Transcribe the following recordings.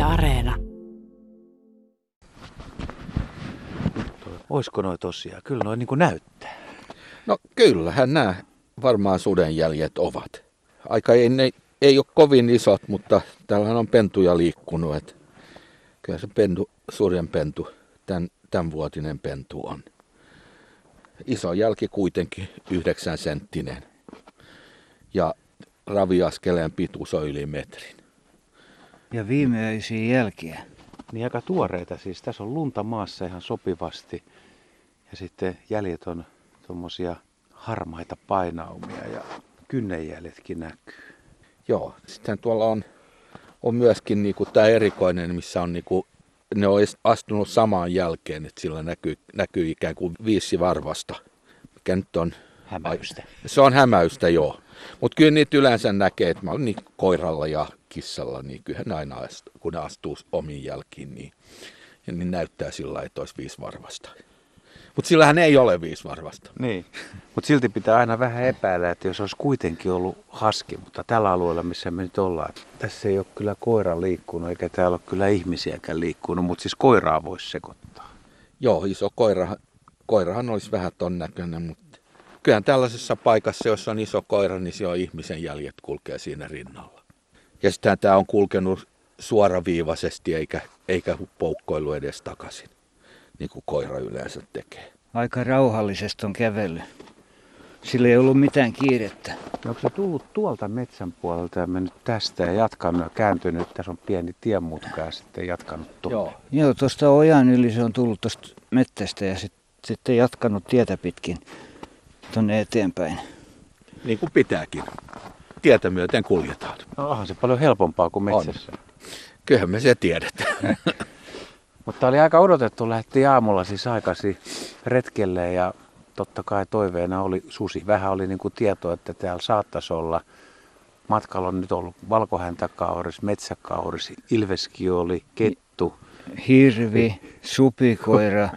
Areena. Oisko noi tosiaan? Kyllä noi niin kuin näyttää. No kyllähän nämä varmaan sudenjäljet ovat. Aika ei ole kovin isot, mutta täällähän on pentuja liikkunut. Että kyllä se sudenpentu, tämänvuotinen pentu on. Iso jälki kuitenkin 9 senttinen. Ja raviaskeleen pituus on yli metrin. Ja viimeisiä jälkiä. Niin aika tuoreita siis. Tässä on lunta maassa ihan sopivasti. Ja sitten jäljet on tuommoisia harmaita painaumia ja kynnenjäljetkin näkyy. Joo, sitten tuolla on myöskin niinku tämä erikoinen, missä on niinku, ne on astunut samaan jälkeen, että sillä näkyy ikään kuin 5 varvasta, mikä nyt on hämäystä. Se on hämäystä, joo. Mutta kyllä niitä yleensä näkee, että mä olen niin koiralla ja kissalla, niin kyllähän aina kun ne astuu omiin jälkiin, niin näyttää sillä, että olisi 5 varvasta. Mutta sillähän ei ole 5 varvasta. Niin, mutta silti pitää aina vähän epäillä, että jos olisi kuitenkin ollut haski, mutta tällä alueella, missä me nyt ollaan, tässä ei ole kyllä koira liikkunut, eikä täällä ole kyllä ihmisiäkään liikkunut, mutta siis koiraa voisi sekoittaa. Joo, iso koirahan olisi vähän ton näköinen, mutta kyllähän tällaisessa paikassa, jossa on iso koira, niin se on ihmisen jäljet kulkee siinä rinnalla. Ja sitten tämä on kulkenut suoraviivaisesti eikä poukkoilu edes takaisin, niin kuin koira yleensä tekee. Aika rauhallisesti on kävellyt. Sillä ei ollut mitään kiirettä. Onko se tullut tuolta metsän puolelta ja mennyt tästä ja jatkanut ja kääntynyt? Tässä on pieni tienmutka ja sitten jatkanut tuonne. Joo, tuosta ojan yli se on tullut tuosta mettästä ja sitten jatkanut tietä pitkin tuonne eteenpäin. Niin kuin pitääkin. Tietä myöten kuljetaan. No onhan se paljon helpompaa kuin metsässä. On. Kyllähän me se tiedetään. Mutta oli aika odotettu, lähti aamulla siis aikaisin retkelle ja totta kai toiveena oli susi. Vähän oli niin kuin tietoa, että täällä saattaisi olla. Matkalla on nyt ollut valkohäntäkauris, metsäkauris, ilveskioli, kettu. Hirvi, supikoira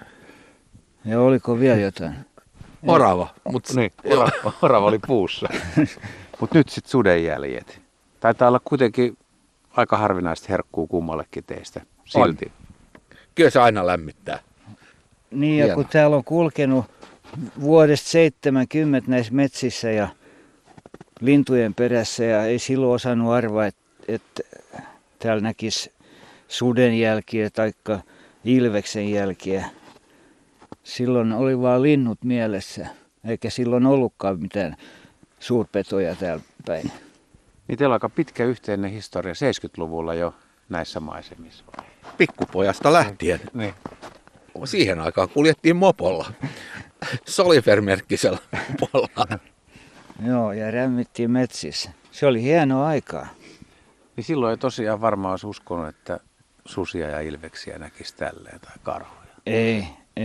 ja oliko vielä jotain? Orava. Niin, orava oli puussa. Mutta nyt sitten sudenjäljet. Taitaa olla kuitenkin aika harvinaista herkkuu kummallekin teistä silti. On. Kyllä se aina lämmittää. Niin ja kun täällä on kulkenut vuodesta 70 näissä metsissä ja lintujen perässä ja ei silloin osannut arvaa, että täällä näkisi suden jälkiä tai ilveksen jälkiä. Silloin oli vaan linnut mielessä, eikä silloin ollutkaan mitään suurpetoja täällä päin. Niin teillä on aika pitkä yhteinen historia 70-luvulla jo näissä maisemissa. Pikkupojasta lähtien. Niin. Siihen aikaan kuljettiin mopolla. Solifer-merkkisellä mopolla. Joo, ja rämmittiin metsissä. Se oli hienoa aikaa. Niin silloin ei tosiaan varmaan olisi uskonut, että susia ja ilveksiä näkisi tälleen tai karhuja. Ei.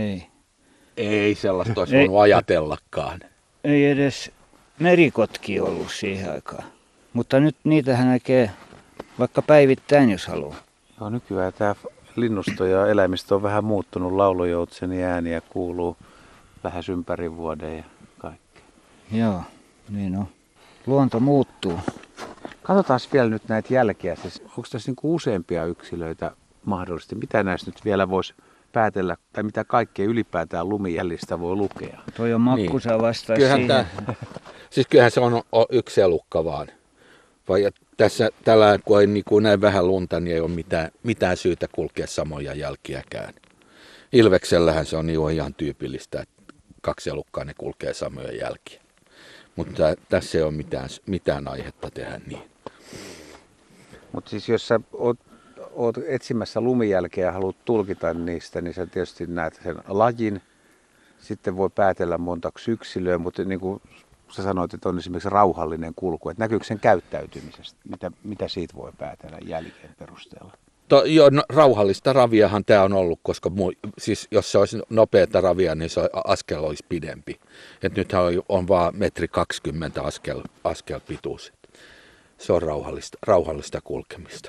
Ei sellaista olisi voinut ajatellakaan. Ei edes merikotki ollut siihen aikaan. Mutta nyt niitähän näkee vaikka päivittäin, jos haluaa. Joo, nykyään tämä linnusto ja eläimistö on vähän muuttunut. Laulujoutseni ääniä kuuluu lähes ympäri vuoden ja kaikkea. Joo, niin on. Luonto muuttuu. Katsotaan vielä nyt näitä jälkiä. Siis, onko tässä niinku useampia yksilöitä mahdollisesti? Mitä näistä nyt vielä voisi päätellä, tai mitä kaikkea ylipäätään lumijäljistä voi lukea? Toi on makkusa niin. Vastaa siihen. Kyllähän se on yksi elukka vaan. Vai tässä tällä, kun ei niin kuin näin vähän lunta, niin ei ole mitään syytä kulkea samoja jälkiäkään. Ilveksellähän se on ihan tyypillistä, että 2 elukkaa ne kulkee samoja jälkiä. Mutta tässä ei ole mitään aihetta tehdä niin. Mutta siis jos sä oot etsimässä lumijälkeä ja haluat tulkita niistä, niin sä tietysti näet sen lajin. Sitten voi päätellä montaksi yksilöä, mutta niin kuin sä sanoit, että on esimerkiksi rauhallinen kulku. Että näkyykö sen käyttäytymisestä? Mitä siitä voi päätellä jälkeen perusteella? Rauhallista raviahan tämä on ollut, koska siis jos se olisi nopeata ravia, niin se askel olisi pidempi. Et nythän on vaan 1,20 metriä askel pituus. Se on rauhallista kulkemista.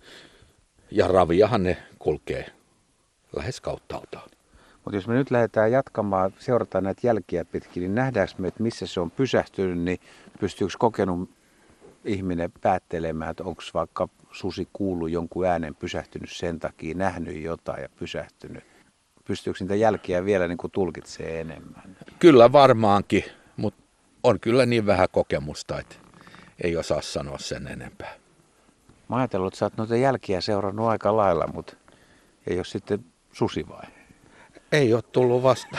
Ja raviahan ne kulkee lähes kauttaaltaan. Mutta jos me nyt lähdetään jatkamaan, seurataan näitä jälkiä pitkin, niin nähdäänkö me, että missä se on pysähtynyt, niin pystyykö kokenut ihminen päättelemään, että onko vaikka susi kuullut jonkun äänen, pysähtynyt sen takia, nähnyt jotain ja pysähtynyt. Pystyykö niitä jälkiä vielä niin kuin tulkitsee enemmän? Kyllä varmaankin, mutta on kyllä niin vähän kokemusta, että ei osaa sanoa sen enempää. Mä ajatellut, että sä oot noita jälkiä seurannut aika lailla, mutta ei ole sitten susi vai? Ei ole tullut vastaan.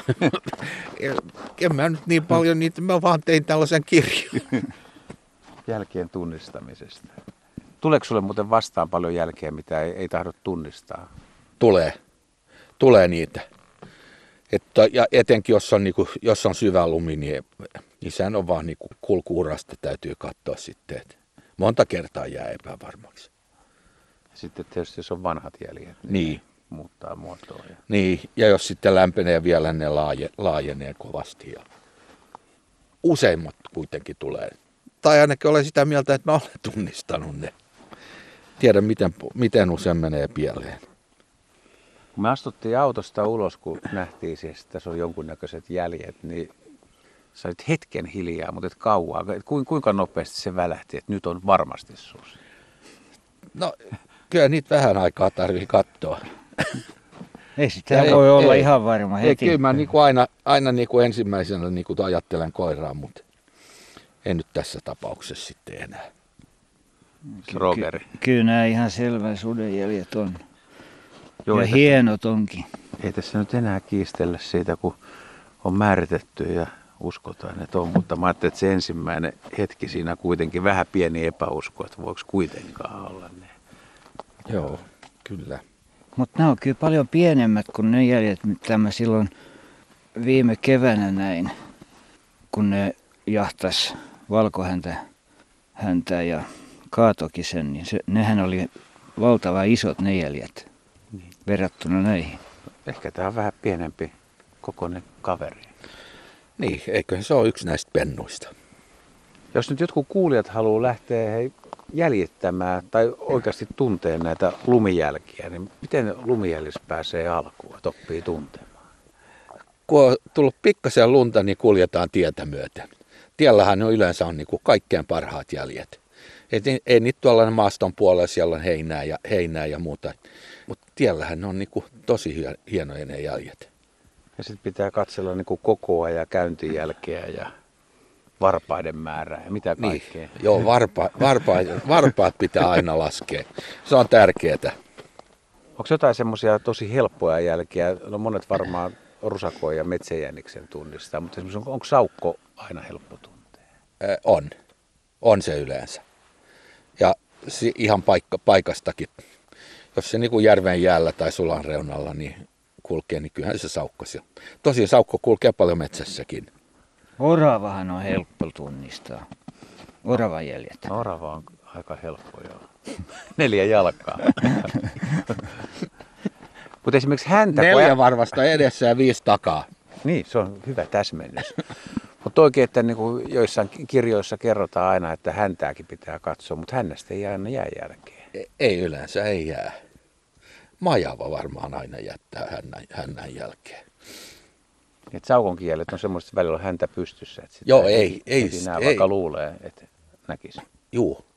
En mä nyt niin paljon niitä, mä vaan tein tällaisen kirjan. Jälkien tunnistamisesta. Tuleeko sulle muuten vastaan paljon jälkeä, mitä ei tahdo tunnistaa? Tulee niitä. Ja etenkin jos on syvä lumi, niin sehän on vaan niinku kulkuurasta täytyy katsoa sitten. Että monta kertaa jää epävarmaksi. Sitten tietysti jos on vanhat jäljet, niin muuttaa muotoa. Niin, ja jos sitten lämpenee vielä, ne laajenee kovasti. Ja useimmat kuitenkin tulee. Tai ainakin olen sitä mieltä, että mä olen tunnistanut ne. Tiedän, miten usein menee pieleen. Kun me astuttiin autosta ulos, kun nähtiin siis, että tässä on jonkunnäköiset jäljet, niin sä olit hetken hiljaa, mutta et kauaa. Kuinka nopeasti se välähti, että nyt on varmasti susi? No, kyllä niitä vähän aikaa tarvii katsoa. Ei sitä voi olla ihan varma heti. Kyllä mä aina ensimmäisenä ajattelen koiraa, mutta en nyt tässä tapauksessa sitten enää. Rogeri. Kyllä nämä ihan selvä sudenjäljet on. Joo, ja hienot onkin. Ei tässä nyt enää kiistellä siitä, kun on määritetty ja uskotaan, että on. Mutta mä ajattelin, että se ensimmäinen hetki siinä kuitenkin vähän pieni epäusko, että voiko kuitenkaan olla ne. Joo, kyllä. Mutta nämä on kyllä paljon pienemmät kuin ne jäljet, mitä mä silloin viime keväänä näin, kun ne jahtas valkohäntä ja kaatokin sen, niin nehän oli valtavan isot ne jäljet verrattuna näihin. Ehkä tämä on vähän pienempi kokoinen kaveri. Niin, eiköhän se ole yksi näistä pennuista. Jos nyt jotkut kuulijat haluaa lähteä jäljittämään tai oikeasti tuntee näitä lumijälkiä, niin miten lumijäljissä pääsee alkuun, että oppii tuntemaan? Kun on tullut pikkasen lunta, niin kuljetaan tietä myöten. Tiellähän on yleensä on kaikkein parhaat jäljet. Ei niitä tuolla maaston puolella, siellä on heinää ja muuta. Mutta tiellähän on tosi hienoja ne jäljet. Ja sitten pitää katsella kokoa ja käyntijälkeä ja varpaiden määrää ja mitä kaikkea. Niin. Joo, varpaat pitää aina laskea. Se on tärkeää. Onko jotain semmoisia tosi helppoja jälkiä? No monet varmaan rusakoon ja metsäjäniksen tunnistaa, mutta onko saukko aina helppo tuntea? On se yleensä. Ja ihan paikastakin. Jos se järven jäällä tai sulan reunalla niin kulkee, niin kyllähän se saukko siellä. Tosi saukko kulkee paljon metsässäkin. Oravahan on helppo tunnistaa. Oravan jäljet. Orava on aika helppo, joo. 4 jalkaa. Mutta esimerkiksi häntä... 4 varvasta edessä ja 5 takaa. Niin, se on hyvä täsmennys. Mutta oikein, että joissain kirjoissa kerrotaan aina, että häntääkin pitää katsoa, mutta hännästä ei aina jää jälkeen. Ei yleensä, ei jää. Majava varmaan aina jättää hännän jälkeen. Et saukon kielet on semmoista, että välillä on häntä pystyssä. Että joo, ei vaikka luulee, että näkisi. Juu.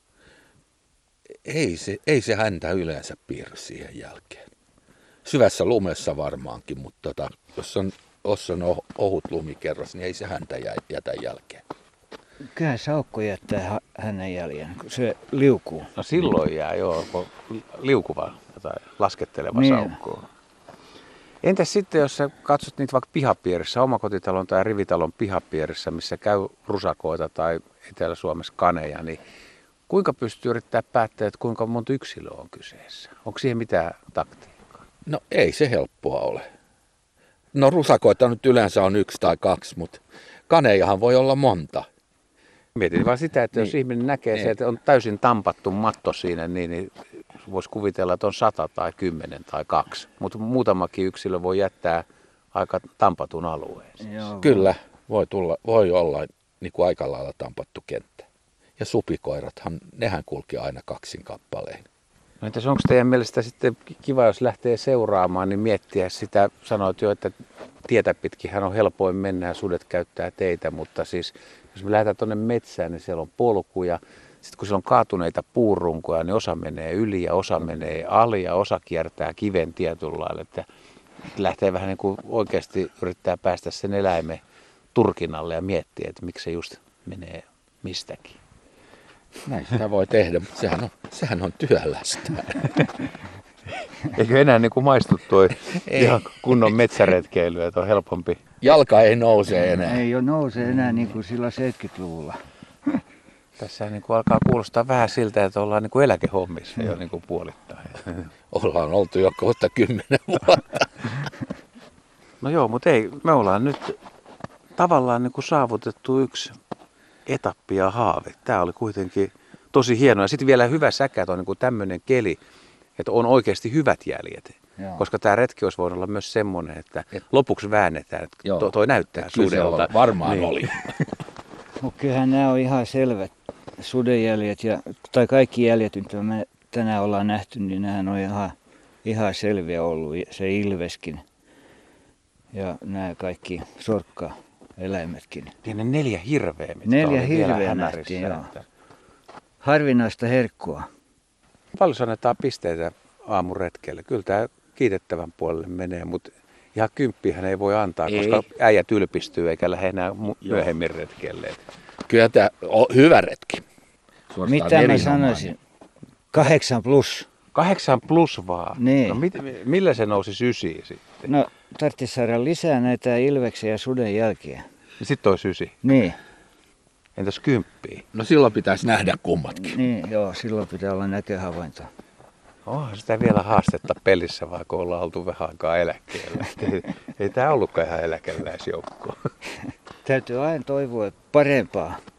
Ei se häntä yleensä piirry siihen jälkeen. Syvässä lumessa varmaankin, mutta jos on ohut lumikerros, niin ei se häntä jätä jälkeen. Kyllä saukko jättää hänen jäljen, kun se liukuu. No silloin jää liukuva tai lasketteleva niin. saukko. Entäs sitten, jos sä katsot niitä vaikka pihapiirissä, omakotitalon tai rivitalon pihapiirissä, missä käy rusakoita tai Etelä-Suomessa kaneja, niin kuinka pystyy yrittää päättää, että kuinka monta yksilöä on kyseessä? Onko siihen mitään taktiikkaa? No ei se helppoa ole. No rusakoita nyt yleensä on 1 tai 2, mutta kanejahan voi olla monta. Mietin vaan sitä, että jos ihminen näkee se, että on täysin tampattu matto siinä, niin voisi kuvitella, että on 100 tai 10 tai 2. Mutta muutamakin yksilö voi jättää aika tampatun alueen. Joo. Kyllä, voi olla aika lailla tampattu kenttä. Ja supikoirathan, nehän kulki aina 2 kappaleen. No entäs onko teidän mielestä sitten kiva, jos lähtee seuraamaan, niin miettiä sitä, sanoit jo, että tietä pitkin on helpoin mennä ja sudet käyttää teitä, mutta siis jos me lähdetään tuonne metsään, niin siellä on polkuja, Sitten kun siellä on kaatuneita puurunkoja, niin osa menee yli ja osa menee ali ja osa kiertää kiven tietyllä lailla. Että lähtee vähän niin kuin oikeasti yrittää päästä sen eläimen turkinalle ja miettiä, että miksi se just menee mistäkin. Näin sitä voi tehdä, mutta sehän on työlästä. Eikö enää niin kuin maistu toi ihan kunnon metsäretkeily, että on helpompi? Jalka ei nouse enää. Ei ole nouse enää niin kuin silloin 70-luvulla. Tässä niin kuin alkaa kuulostaa vähän siltä, että ollaan niin kuin eläkehommissa jo niin kuin puolittain. Ollaan oltu jo kohta 10 vuotta. No joo, mutta ei, me ollaan nyt tavallaan niin kuin saavutettu yksi etappi ja haave. Tämä oli kuitenkin tosi hienoa. Ja sitten vielä hyvä säkä, että on niin kuin tämmöinen keli, että on oikeasti hyvät jäljet. Joo. Koska tämä retki olisi voinut olla myös semmoinen, että lopuksi väännetään, että toi näyttää Kyllä se sudelta. varmaan Niin. oli. Mutta kyllähän nämä on ihan selvät sudenjäljet, tai kaikki jäljet, mitä me tänään ollaan nähty, niin nämä on ihan selviä ollut, se ilveskin ja nämä kaikki sorkkaeläimetkin. Niin ne 4 hirveä, mitkä 4 oli vielä hirveä hämärissä. nähtiin, joo. Että Harvinaista herkkua. paljon annetaan pisteitä aamuretkelle. Kyllä tämä kiitettävän puolelle menee, mutta ihan 10 ei voi antaa, Ei. koska äijät ylpistyy eikä lähde enää myöhemmin retkelle. Kyllä tämä on hyvä retki. Suorastaan Mitä mä erinomainen. sanoisin? 8 plus. 8 plus vaan. Niin. No, millä se nousi 9 sitten? No, tarvitsisi saada lisää näitä ilveksen ja suden jälkiä. Sitten olisi 9. Niin, Entäs 10? No silloin pitäisi nähdä kummatkin. niin, joo, silloin pitää olla näköhavainto. Onhan sitä vielä haastetta pelissä, vaikka ollaan oltu vähän aikaa eläkkeellä. Ei tämä ollutkaan ihan eläkeläisjoukkoa. Täytyy aina toivoa parempaa.